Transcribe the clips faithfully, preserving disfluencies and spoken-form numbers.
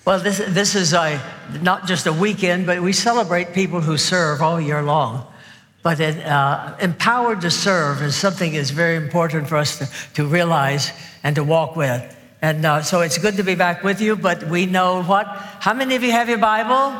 Well, this, this is a, not just a weekend, but we celebrate people who serve all year long. But it, uh, empowered to serve is something that's very important for us to, to realize and to walk with. And uh, so it's good to be back with you, but we know what? How many of you have your Bible?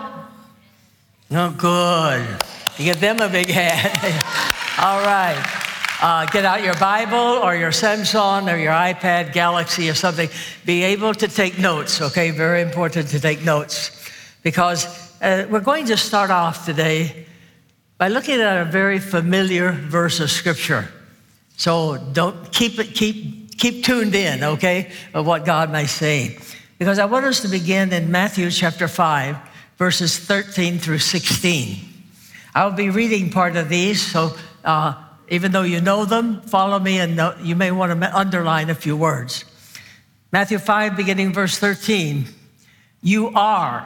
No, good. You give them a big hand. All right. Uh, get out your Bible or your Samsung or your iPad, Galaxy or something. Be able to take notes, okay? Very important to take notes. Because uh, we're going to start off today by looking at a very familiar verse of Scripture. So don't keep it, keep, keep tuned in, okay, of what God may say. Because I want us to begin in Matthew chapter five, verses thirteen through sixteen. I'll be reading part of these, so uh, even though you know them, follow me, and know, you may want to underline a few words. Matthew five, beginning verse thirteen. You are,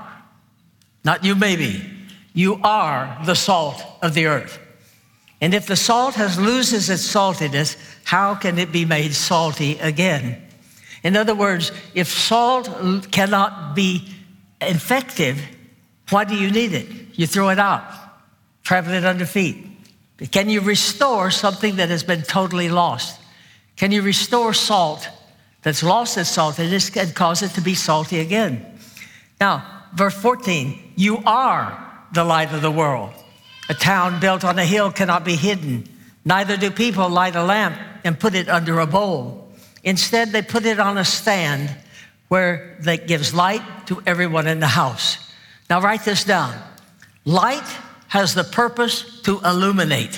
not you may be, you are the salt of the earth. And if the salt has loses its saltiness, how can it be made salty again? In other words, if salt cannot be effective, why do you need it? You throw it out, travel it under feet. Can you restore something that has been totally lost? Can you restore salt that's lost its saltiness and cause it to be salty again? Now, verse fourteen, you are the light of the world. A town built on a hill cannot be hidden. Neither do people light a lamp and put it under a bowl. Instead, they put it on a stand where it gives light to everyone in the house. Now, write this down. Light has the purpose to illuminate.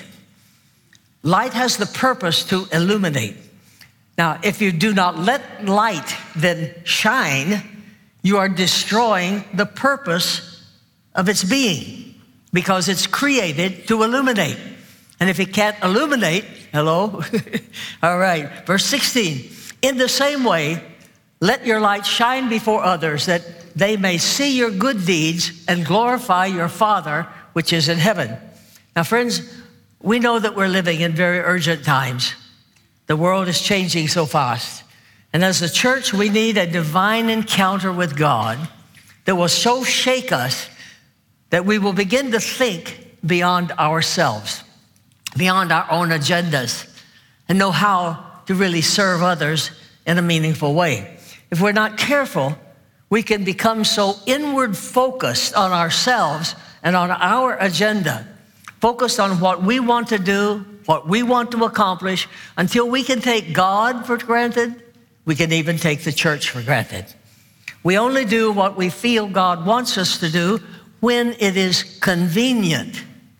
Light has the purpose to illuminate. Now, if you do not let light then shine, you are destroying the purpose of its being, because it's created to illuminate. And if it can't illuminate, hello? All right, verse sixteen. In the same way, let your light shine before others, that they may see your good deeds and glorify your Father which is in heaven. Now, friends, we know that we're living in very urgent times. The world is changing so fast. And as a church, we need a divine encounter with God that will so shake us that we will begin to think beyond ourselves, beyond our own agendas, and know how to really serve others in a meaningful way. If we're not careful, we can become so inward focused on ourselves and on our agenda, focused on what we want to do, what we want to accomplish, until we can take God for granted. We can even take the church for granted. We only do what we feel God wants us to do when it is convenient.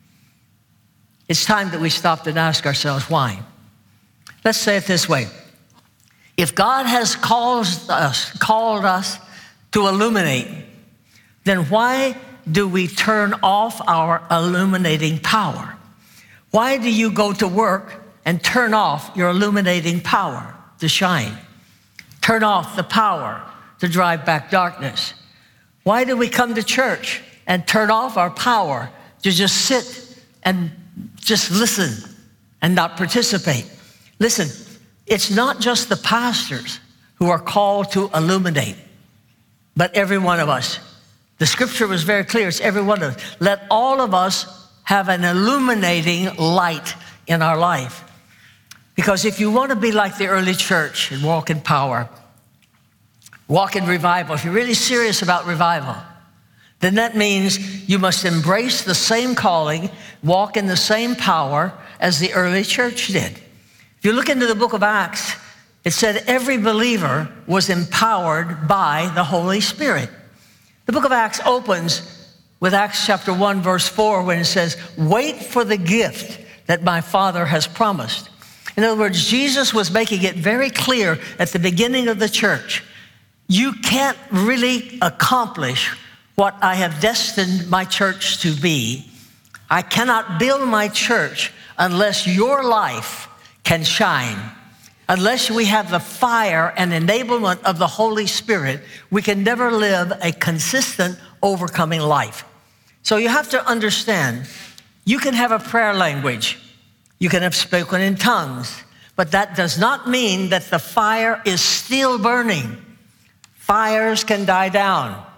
It's time that we stopped and ask ourselves why. Let's say it this way. If God has called us, called us to illuminate, then why do we turn off our illuminating power? Why do you go to work and turn off your illuminating power to shine? Turn off the power to drive back darkness. Why do we come to church and turn off our power to just sit and just listen and not participate? Listen, it's not just the pastors who are called to illuminate, but every one of us. The scripture was very clear. It's every one of us. Let all of us have an illuminating light in our life. Because if you want to be like the early church and walk in power, walk in revival, if you're really serious about revival, then that means you must embrace the same calling, walk in the same power as the early church did. If you look into the book of Acts, it said every believer was empowered by the Holy Spirit. The book of Acts opens with Acts chapter one, verse four, when it says, wait for the gift that my Father has promised. In other words, Jesus was making it very clear at the beginning of the church, you can't really accomplish what I have destined my church to be. I cannot build my church unless your life can shine. Unless we have the fire and enablement of the Holy Spirit, we can never live a consistent, overcoming life. So you have to understand, you can have a prayer language. You can have spoken in tongues. But that does not mean that the fire is still burning. Fires can die down.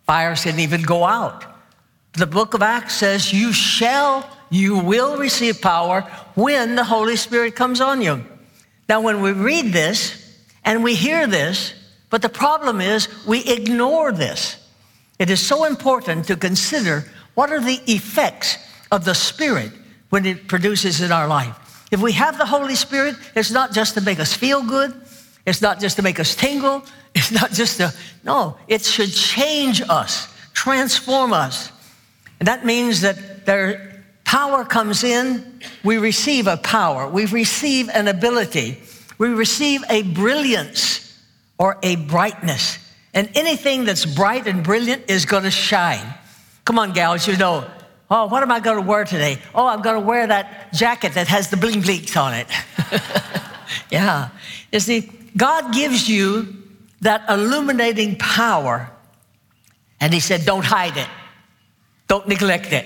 Fires can even go out. The book of Acts says you shall, you will receive power when the Holy Spirit comes on you. Now, when we read this and we hear this, but the problem is we ignore this. It is so important to consider what are the effects of the Spirit when it produces in our life. If we have the Holy Spirit, it's not just to make us feel good. It's not just to make us tingle. It's not just to, no, it should change us, transform us. And that means that their power comes in, we receive a power, we receive an ability, we receive a brilliance or a brightness. And anything that's bright and brilliant is going to shine. Come on, gals, you know, oh, what am I going to wear today? Oh, I'm going to wear that jacket that has the bling blinks on it. Yeah. You see, God gives you that illuminating power, and he said, don't hide it. Don't neglect it.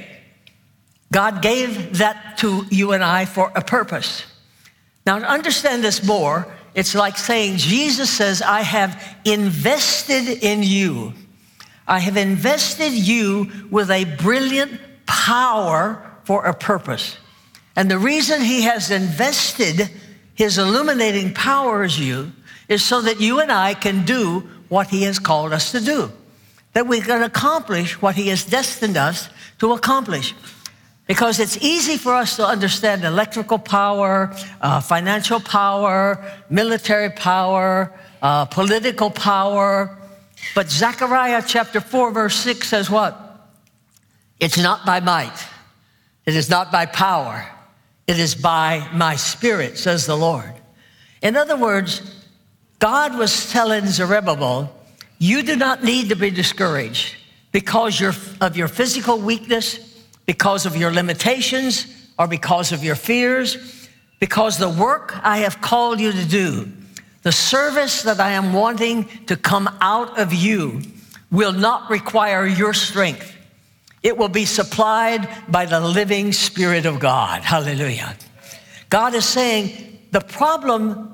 God gave that to you and I for a purpose. Now, to understand this more, it's like saying, Jesus says, I have invested in you. I have invested you with a brilliant power for a purpose. And the reason he has invested his illuminating power in you is so that you and I can do what he has called us to do, that we can accomplish what he has destined us to accomplish. Because it's easy for us to understand electrical power, uh, financial power, military power, uh, political power. But Zechariah chapter four, verse six says what? It's not by might. It is not by power. It is by my Spirit, says the Lord. In other words, God was telling Zerubbabel, you do not need to be discouraged because of your physical weakness, because of your limitations, or because of your fears, because the work I have called you to do, the service that I am wanting to come out of you will not require your strength. It will be supplied by the living Spirit of God. Hallelujah. God is saying the problem,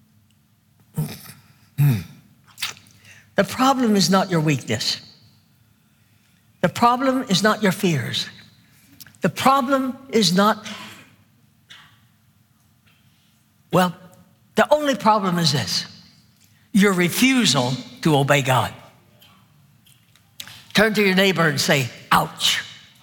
the problem is not your weakness. The problem is not your fears. The problem is not, well, the only problem is this: your refusal to obey God. Turn to your neighbor and say, ouch.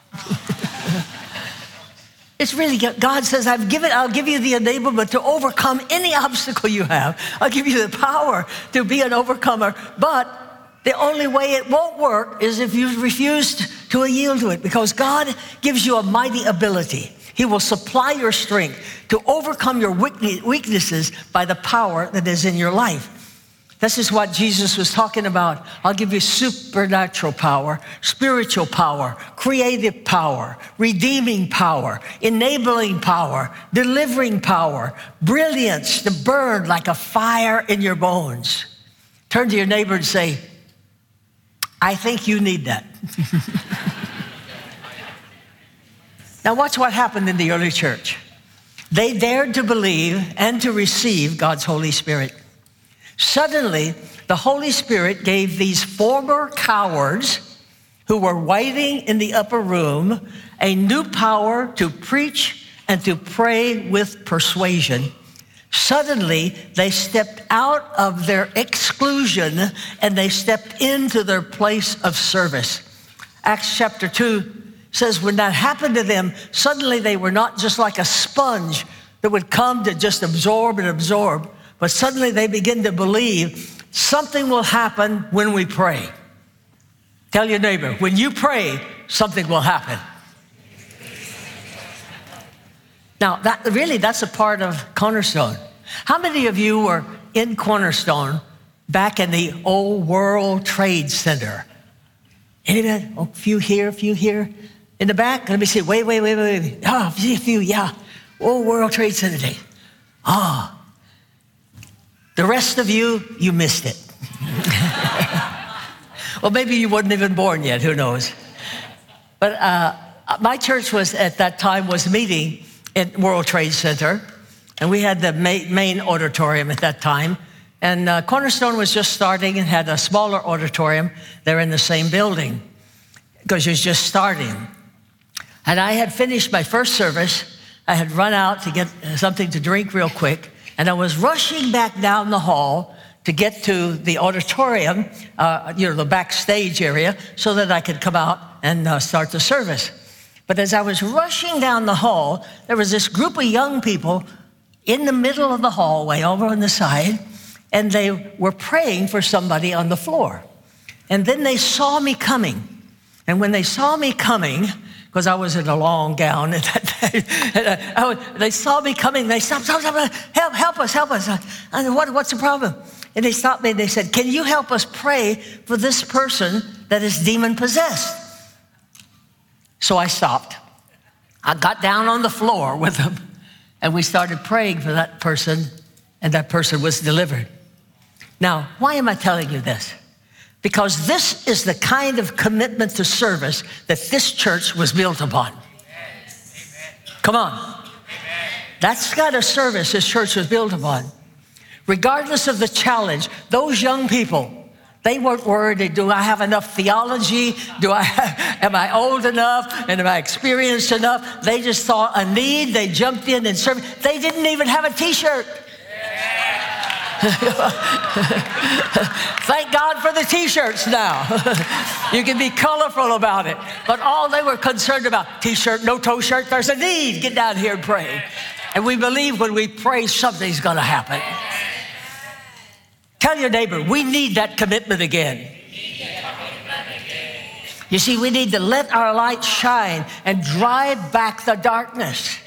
It's really, God says, I've given, I'll give you the enablement to overcome any obstacle you have. I'll give you the power to be an overcomer. But the only way it won't work is if you refuse to yield to it, because God gives you a mighty ability. He will supply your strength to overcome your weaknesses by the power that is in your life. This is what Jesus was talking about. I'll give you supernatural power, spiritual power, creative power, redeeming power, enabling power, delivering power, brilliance to burn like a fire in your bones. Turn to your neighbor and say, I think you need that. Now watch what happened in the early church. They dared to believe and to receive God's Holy Spirit. Suddenly, the Holy Spirit gave these former cowards who were waiting in the upper room a new power to preach and to pray with persuasion. Suddenly, they stepped out of their exclusion and they stepped into their place of service. Acts chapter two says when that happened to them, suddenly they were not just like a sponge that would come to just absorb and absorb, but suddenly they begin to believe something will happen when we pray. Tell your neighbor, when you pray, something will happen. Now, that, really, that's a part of Cornerstone. How many of you were in Cornerstone back in the old World Trade Center? Anybody? Oh, a few here, a few here. In the back, let me see. Wait, wait, wait, wait, wait. Oh, a few, yeah. Old World Trade Center Day. Oh. The rest of you, you missed it. Well, maybe you weren't even born yet, who knows? But uh, my church was, at that time, was meeting at World Trade Center, and we had the ma- main auditorium at that time, And uh, Cornerstone was just starting and had a smaller auditorium. They're in the same building because it was just starting. And I had finished my first service. I had run out to get something to drink real quick. And I was rushing back down the hall to get to the auditorium, uh, you know, the backstage area, so that I could come out and uh, start the service. But as I was rushing down the hall, there was this group of young people in the middle of the hallway over on the side, and they were praying for somebody on the floor. And then they saw me coming. And when they saw me coming, because I was in a long gown at that day, and I, I was, they saw me coming, they stopped, stop, stop, help, help us, help us. I said, what, what's the problem? And they stopped me and they said, can you help us pray for this person that is demon-possessed? So I stopped. I got down on the floor with them, and we started praying for that person, and that person was delivered. Now, why am I telling you this? Because this is the kind of commitment to service that this church was built upon. Come on. That's the kind of service this church was built upon. Regardless of the challenge, those young people, they weren't worried, do I have enough theology? Do I have, am I old enough? And am I experienced enough? They just saw a need. They jumped in and served. They didn't even have a t-shirt. Thank God for the t-shirts now. You can be colorful about it. But all they were concerned about, t-shirt, no toe shirt, there's a need. Get down here and pray. And we believe when we pray, something's going to happen. Tell your neighbor, we need that commitment again. You see, we need to let our light shine and drive back the darkness.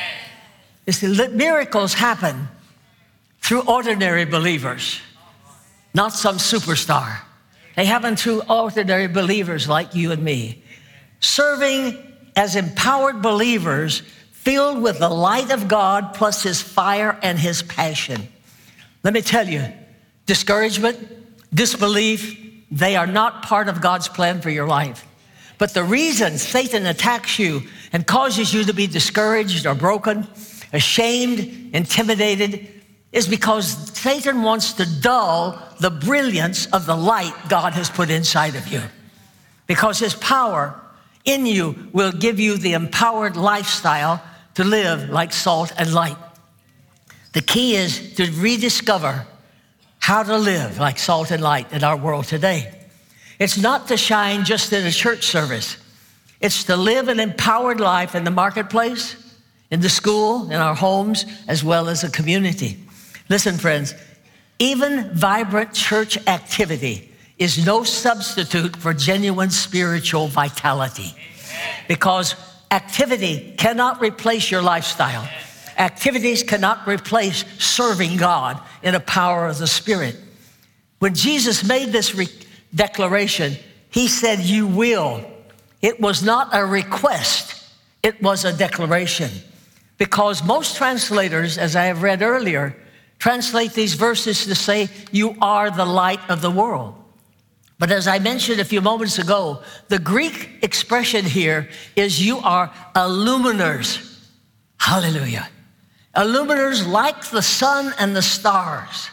You see, miracles happen through ordinary believers, not some superstar. They happen through ordinary believers like you and me, serving as empowered believers filled with the light of God plus his fire and his passion. Let me tell you, discouragement, disbelief, they are not part of God's plan for your life. But the reason Satan attacks you and causes you to be discouraged or broken, ashamed, intimidated, is because Satan wants to dull the brilliance of the light God has put inside of you. Because his power in you will give you the empowered lifestyle to live like salt and light. The key is to rediscover how to live like salt and light in our world today. It's not to shine just in a church service. It's to live an empowered life in the marketplace, in the school, in our homes, as well as a community. Listen, friends, even vibrant church activity is no substitute for genuine spiritual vitality. Because activity cannot replace your lifestyle. Activities cannot replace serving God in a power of the Spirit. When Jesus made this re- declaration, he said, you will. It was not a request, it was a declaration. Because most translators, as I have read earlier, translate these verses to say, you are the light of the world. But as I mentioned a few moments ago, the Greek expression here is you are illuminers. Hallelujah. Illuminers like the sun and the stars.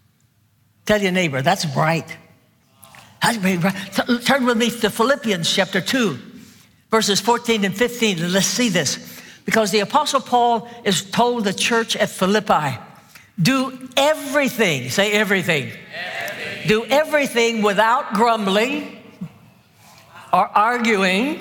Tell your neighbor, that's bright. That's very bright. Turn with me to Philippians chapter two, verses fourteen and fifteen, and let's see this. Because the Apostle Paul is told the church at Philippi, do everything, say everything. everything. Do everything without grumbling or arguing,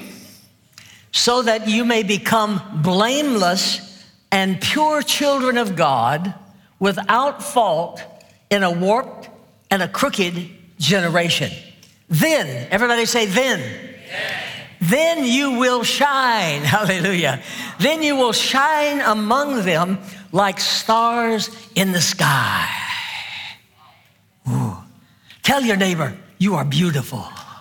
so that you may become blameless and pure children of God, without fault in a warped and a crooked generation. Then, everybody say then. Then. Then you will shine, hallelujah. Then you will shine among them like stars in the sky. Ooh. Tell your neighbor, you are beautiful.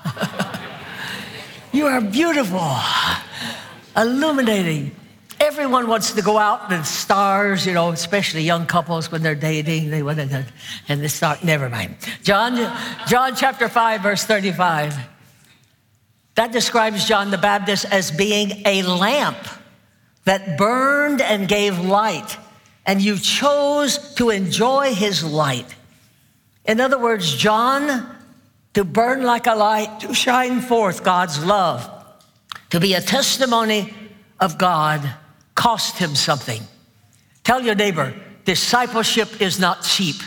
You are beautiful, illuminating. Everyone wants to go out and stars, you know, especially young couples when they're dating, they want to, and they start, never mind. John, John chapter five, verse thirty-five. That describes John the Baptist as being a lamp that burned and gave light, and you chose to enjoy his light. In other words, John, to burn like a light, to shine forth God's love, to be a testimony of God, cost him something. Tell your neighbor, discipleship is not cheap.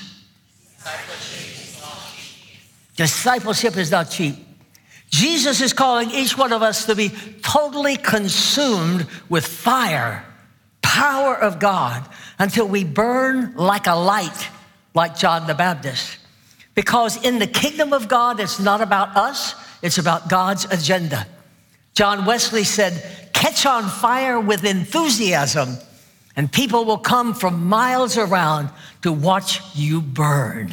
Discipleship is not cheap. Jesus is calling each one of us to be totally consumed with fire, power of God, until we burn like a light, like John the Baptist. Because in the kingdom of God, it's not about us, it's about God's agenda. John Wesley said, catch on fire with enthusiasm, and people will come from miles around to watch you burn.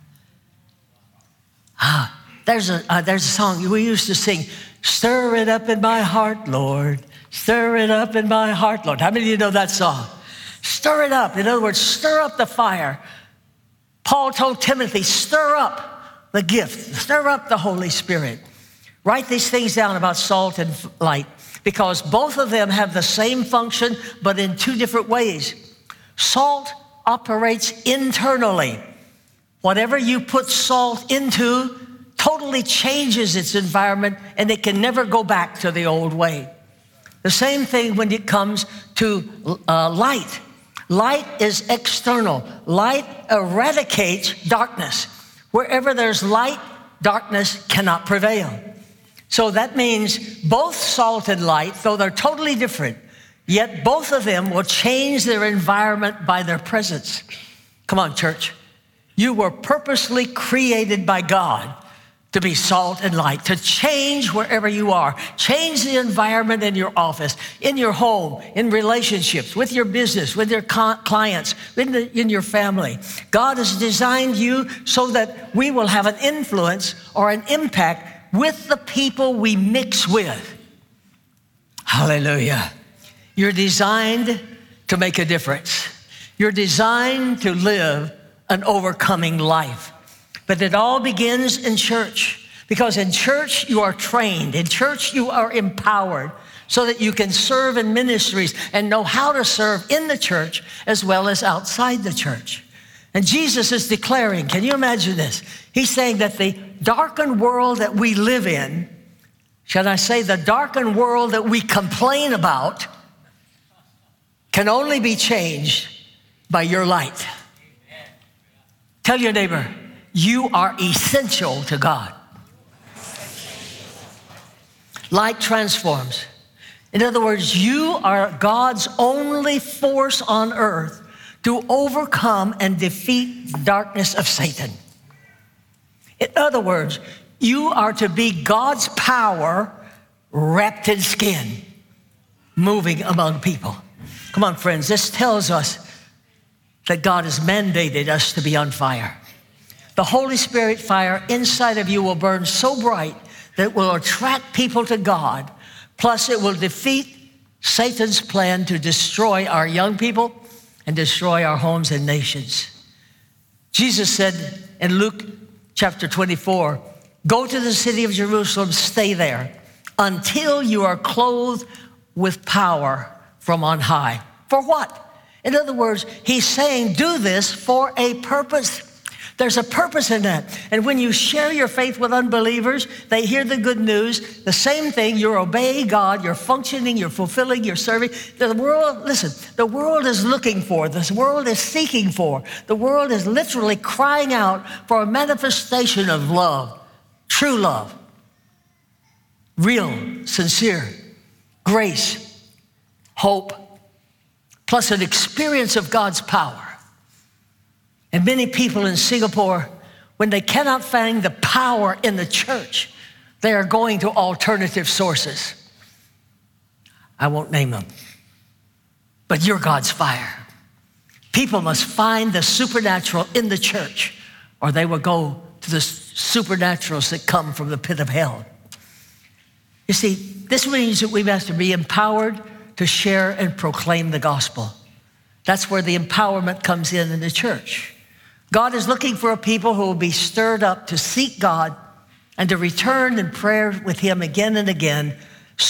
Ah, there's a, uh, there's a song we used to sing, stir it up in my heart, Lord. Stir it up in my heart, Lord. How many of you know that song? Stir it up. In other words, stir up the fire. Paul told Timothy, stir up the gift, stir up the Holy Spirit. Write these things down about salt and light, because both of them have the same function, but in two different ways. Salt operates internally. Whatever you put salt into totally changes its environment, and it can never go back to the old way. The same thing when it comes to uh, light. Light is external. Light eradicates darkness. Wherever there's light, darkness cannot prevail. So that means both salt and light, though they're totally different, yet both of them will change their environment by their presence. Come on, church. You were purposely created by God to be salt and light, to change wherever you are. Change the environment in your office, in your home, in relationships, with your business, with your clients, in, the, in your family. God has designed you so that we will have an influence or an impact with the people we mix with. Hallelujah. You're designed to make a difference. You're designed to live an overcoming life. But it all begins in church, because in church you are trained. In church you are empowered so that you can serve in ministries and know how to serve in the church as well as outside the church. And Jesus is declaring, can you imagine this? He's saying that the darkened world that we live in, should I say the darkened world that we complain about, can only be changed by your light. Tell your neighbor, you are essential to God. Light transforms. In other words, you are God's only force on earth to overcome and defeat the darkness of Satan. In other words, you are to be God's power wrapped in skin, moving among people. Come on, friends, this tells us that God has mandated us to be on fire. The Holy Spirit fire inside of you will burn so bright that it will attract people to God. Plus, it will defeat Satan's plan to destroy our young people and destroy our homes and nations. Jesus said in Luke chapter twenty-four, go to the city of Jerusalem, stay there until you are clothed with power from on high. For what? In other words, he's saying do this for a purpose. There's a purpose in that. And when you share your faith with unbelievers, they hear the good news. The same thing, you're obeying God, you're functioning, you're fulfilling, you're serving. The world, listen, the world is looking for, this world is seeking for, the world is literally crying out for a manifestation of love, true love, real, sincere, grace, hope, plus an experience of God's power. And many people in Singapore, when they cannot find the power in the church, they are going to alternative sources. I won't name them, but you're God's fire. People must find the supernatural in the church, or they will go to the supernaturals that come from the pit of hell. You see, this means that we have to be empowered to share and proclaim the gospel. That's where the empowerment comes in in the church. God is looking for a people who will be stirred up to seek God and to return in prayer with him again and again,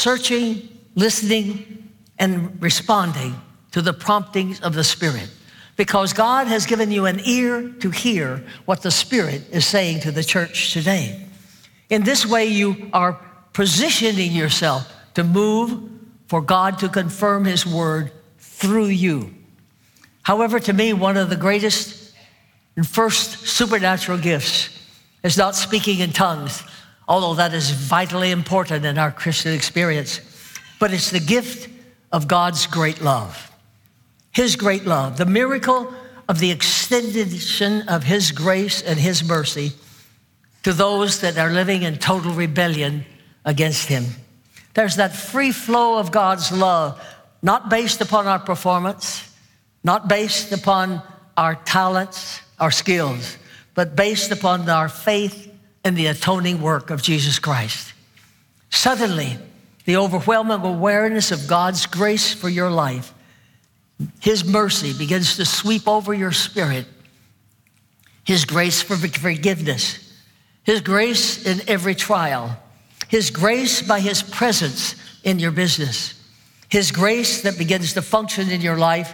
searching, listening, and responding to the promptings of the Spirit. because God has given you an ear to hear what the Spirit is saying to the church today. In this way, you are positioning yourself to move for God to confirm his word through you. However, to me, one of the greatest and first supernatural gifts is not speaking in tongues, although that is vitally important in our Christian experience, but it's the gift of God's great love. His great love, the miracle of the extension of his grace and his mercy to those that are living in total rebellion against him. There's that free flow of God's love, not based upon our performance, not based upon our talents, our skills, but based upon our faith in the atoning work of Jesus Christ. Suddenly, the overwhelming awareness of God's grace for your life, his mercy begins to sweep over your spirit, his grace for forgiveness, his grace in every trial, his grace by his presence in your business, his grace that begins to function in your life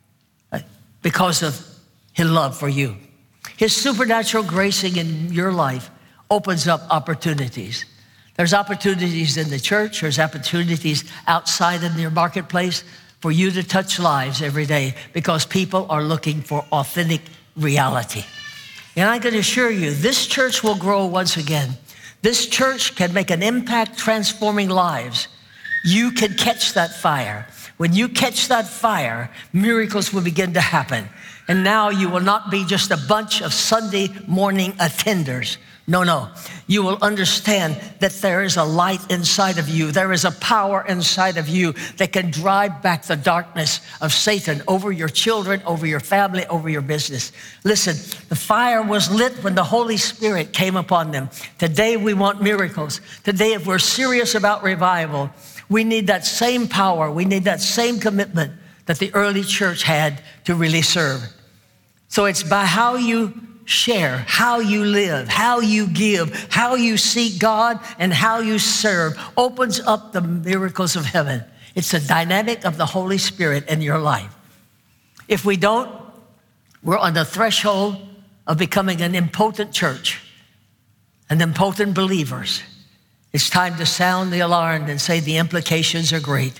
because of his love for you. His supernatural gracing in your life opens up opportunities. There's opportunities in the church, there's opportunities outside in your marketplace for you to touch lives every day because people are looking for authentic reality. And I can assure you, this church will grow once again. This church can make an impact transforming lives. You can catch that fire. When you catch that fire, miracles will begin to happen. And now you will not be just a bunch of Sunday morning attenders. No, no. You will understand that there is a light inside of you. There is a power inside of you that can drive back the darkness of Satan over your children, over your family, over your business. Listen, the fire was lit when the Holy Spirit came upon them. Today we want miracles. Today, if we're serious about revival, we need that same power. We need that same commitment that the early church had to really serve. So it's by how you share, how you live, how you give, how you seek God, and how you serve opens up the miracles of heaven. It's a dynamic of the Holy Spirit in your life. If we don't, we're on the threshold of becoming an impotent church, an impotent believers. It's time to sound the alarm and say the implications are great.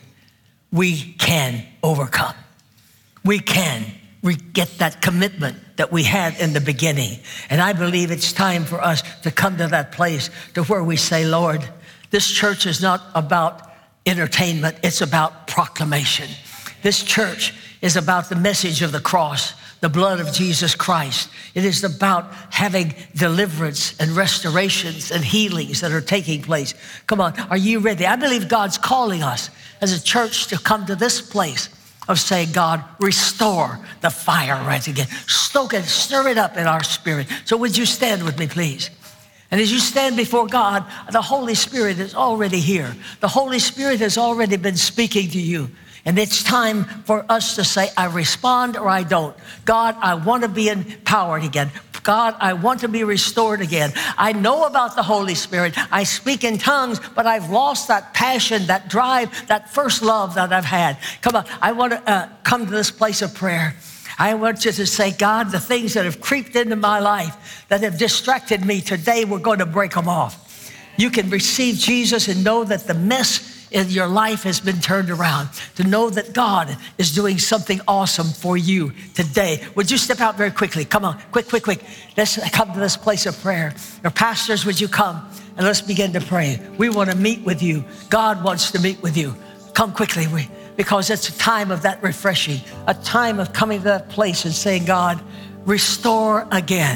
We can overcome. We can we get that commitment that we had in the beginning. And I believe it's time for us to come to that place to where we say, Lord, this church is not about entertainment, it's about proclamation. This church is about the message of the cross, the blood of Jesus Christ. It is about having deliverance and restorations and healings that are taking place. Come on, are you ready? I believe God's calling us as a church to come to this place of saying, God, restore the fire right again. Stoke it, stir it up in our spirit. So would you stand with me, please? And as you stand before God, the Holy Spirit is already here. The Holy Spirit has already been speaking to you. And it's time for us to say, I respond or I don't. God, I want to be empowered again. God, I want to be restored again. I know about the Holy Spirit. I speak in tongues, but I've lost that passion, that drive, that first love that I've had. Come on, I want to uh, come to this place of prayer. I want you to say, God, the things that have creeped into my life that have distracted me today, we're going to break them off. You can receive Jesus and know that the mess in your life has been turned around, to know that God is doing something awesome for you today. Would you step out very quickly? Come on, quick, quick, quick. Let's come to this place of prayer. Your pastors, would you come and let's begin to pray. We want to meet with you. God wants to meet with you. Come quickly, we, because it's a time of that refreshing, a time of coming to that place and saying, God, restore again.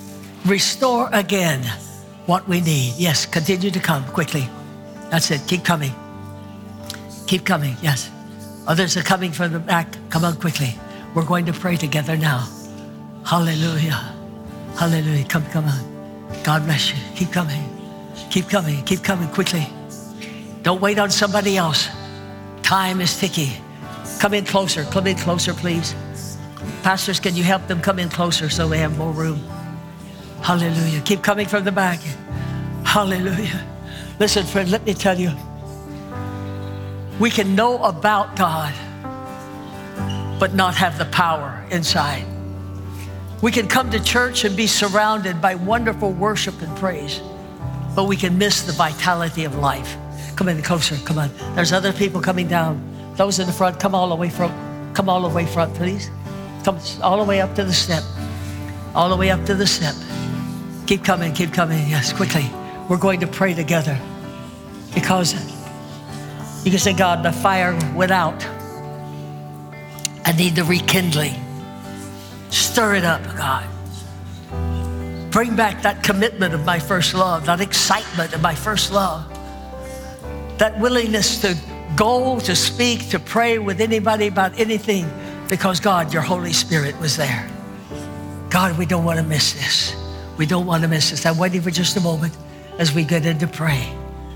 Restore again what we need. Yes, continue to come quickly. That's it, keep coming. Keep coming, yes. Others are coming from the back. Come on quickly. We're going to pray together now. Hallelujah. Hallelujah. Come, come on. God bless you. Keep coming. Keep coming. Keep coming quickly. Don't wait on somebody else. Time is ticking. Come in closer. Come in closer, please. Pastors, can you help them come in closer so they have more room? Hallelujah. Keep coming from the back. Hallelujah. Listen, friend, let me tell you, we can know about God, but not have the power inside. We can come to church and be surrounded by wonderful worship and praise, but we can miss the vitality of life. Come in closer, come on. There's other people coming down. Those in the front, come all the way front. Come all the way front, please. Come all the way up to the step. All the way up to the step. Keep coming, keep coming. Yes, quickly. We're going to pray together, because you can say, God, the fire went out. I need the rekindling. Stir it up, God. Bring back that commitment of my first love, that excitement of my first love, that willingness to go, to speak, to pray with anybody about anything, because God, your Holy Spirit was there. God, we don't want to miss this. We don't want to miss this. I'm waiting for just a moment as we get into pray.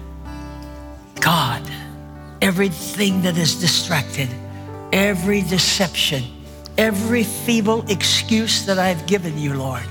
God, everything that is distracted, every deception, every feeble excuse that I've given you, Lord,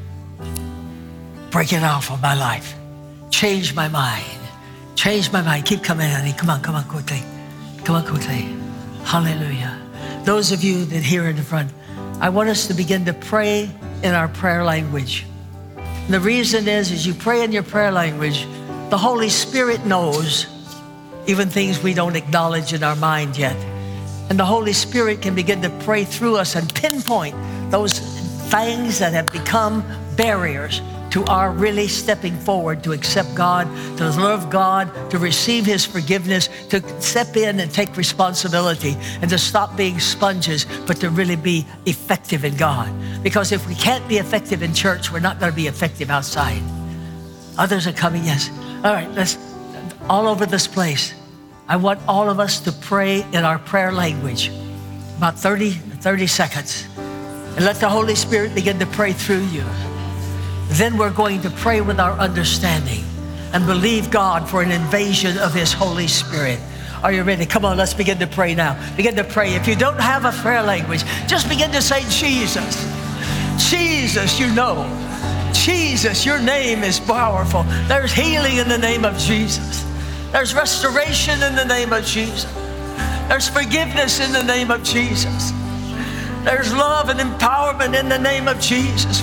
break it off of my life. Change my mind. Change my mind. Keep coming, honey. Come on, come on quickly. Come on quickly. Hallelujah. Those of you that here in the front, I want us to begin to pray in our prayer language. And the reason is, as you pray in your prayer language, the Holy Spirit knows even things we don't acknowledge in our mind yet. And the Holy Spirit can begin to pray through us and pinpoint those things that have become barriers to our really stepping forward to accept God, to love God, to receive His forgiveness, to step in and take responsibility, and to stop being sponges, but to really be effective in God. Because if we can't be effective in church, we're not going to be effective outside. Others are coming, yes. All right, let's, all over this place, I want all of us to pray in our prayer language, about thirty, thirty seconds, and let the Holy Spirit begin to pray through you. Then we're going to pray with our understanding and believe God for an invasion of His Holy Spirit. Are you ready? Come on, let's begin to pray now. Begin to pray. If you don't have a prayer language, just begin to say, Jesus. Jesus, you know. Jesus, your name is powerful. There's healing in the name of Jesus. There's restoration in the name of Jesus. There's forgiveness in the name of Jesus. There's love and empowerment in the name of Jesus.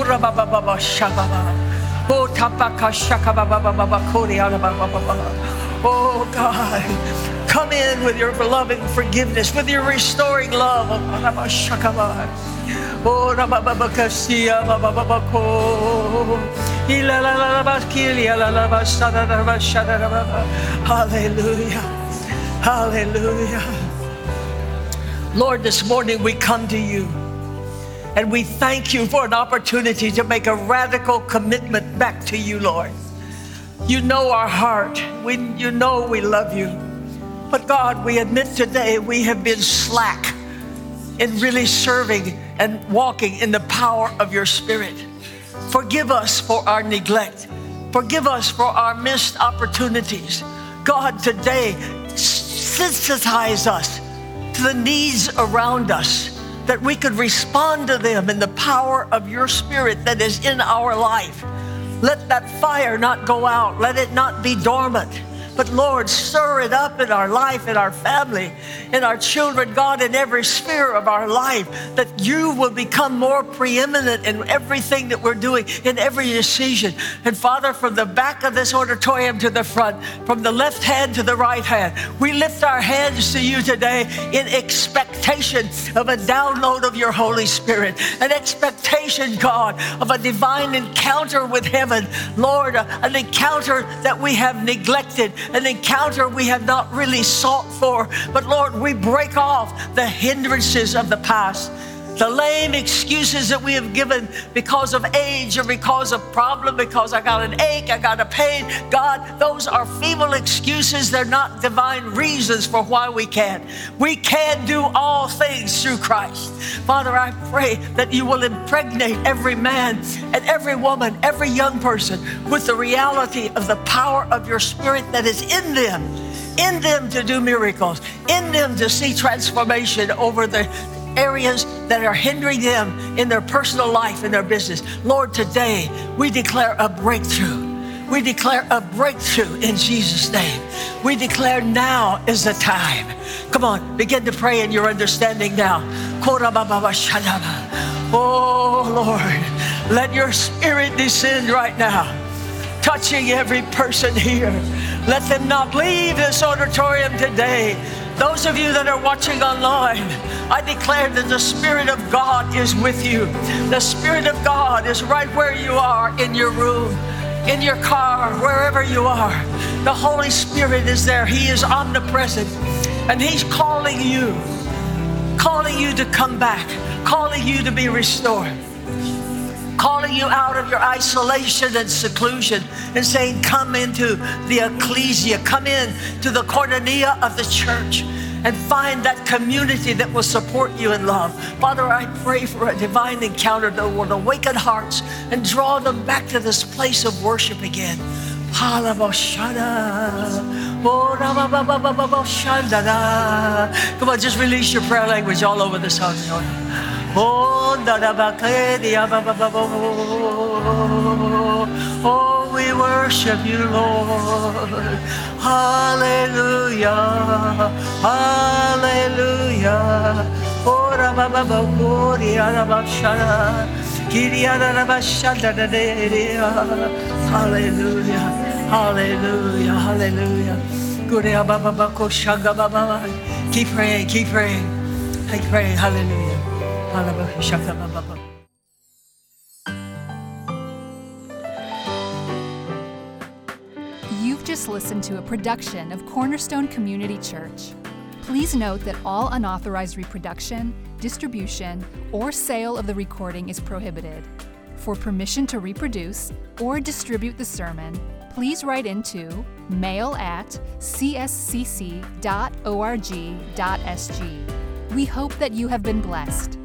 Oh God, come in with your loving forgiveness, with your restoring love. Oh, hallelujah. Hallelujah. Lord, this morning we come to you and we thank you for an opportunity to make a radical commitment back to you, Lord. You know our heart. We, you know we love you. But God, we admit today we have been slack in really serving and walking in the power of your Spirit. Forgive us for our neglect. Forgive us for our missed opportunities. God, today, sensitize us to the needs around us, that we could respond to them in the power of your Spirit that is in our life. Let that fire not go out. Let it not be dormant. But Lord, stir it up in our life, in our family, in our children, God, in every sphere of our life, that you will become more preeminent in everything that we're doing, in every decision. And Father, from the back of this auditorium to the front, from the left hand to the right hand, we lift our hands to you today in expectation of a download of your Holy Spirit, an expectation, God, of a divine encounter with heaven. Lord, an encounter that we have neglected, an encounter we have not really sought for. But Lord, we break off the hindrances of the past, the lame excuses that we have given because of age or because of problem, because I got an ache, I got a pain. God, those are feeble excuses. They're not divine reasons for why we can't. We can do all things through Christ. Father, I pray that you will impregnate every man and every woman, every young person with the reality of the power of your Spirit that is in them, in them to do miracles, in them to see transformation over the areas that are hindering them in their personal life and their business. Lord, today we declare a breakthrough. We declare a breakthrough in Jesus' name. We declare now is the time Come on, begin to pray in your understanding now. Oh, Lord, let your Spirit descend right now, touching every person here. Let them not leave this auditorium today. Those of you that are watching online, I declare that the Spirit of God is with you. The Spirit of God is right where you are, in your room, in your car, wherever you are. The Holy Spirit is there. He is omnipresent, and He's calling you, calling you to come back, calling you to be restored, calling you out of your isolation and seclusion and saying, come into the ecclesia, come in to the koinonia of the church and find that community that will support you in love. Father, I pray for a divine encounter that will awaken hearts and draw them back to this place of worship again. Come on, just release your prayer language all over this auditorium. Oh, we worship you, Lord. Hallelujah. Hallelujah. Oh, hallelujah. Hallelujah. Hallelujah. Keep praying. Keep praying. Keep praying. Hallelujah. You've just listened to a production of Cornerstone Community Church. Please note that all unauthorized reproduction, distribution, or sale of the recording is prohibited. For permission to reproduce or distribute the sermon, please write into mail at c s c c dot org dot s g. We hope that you have been blessed.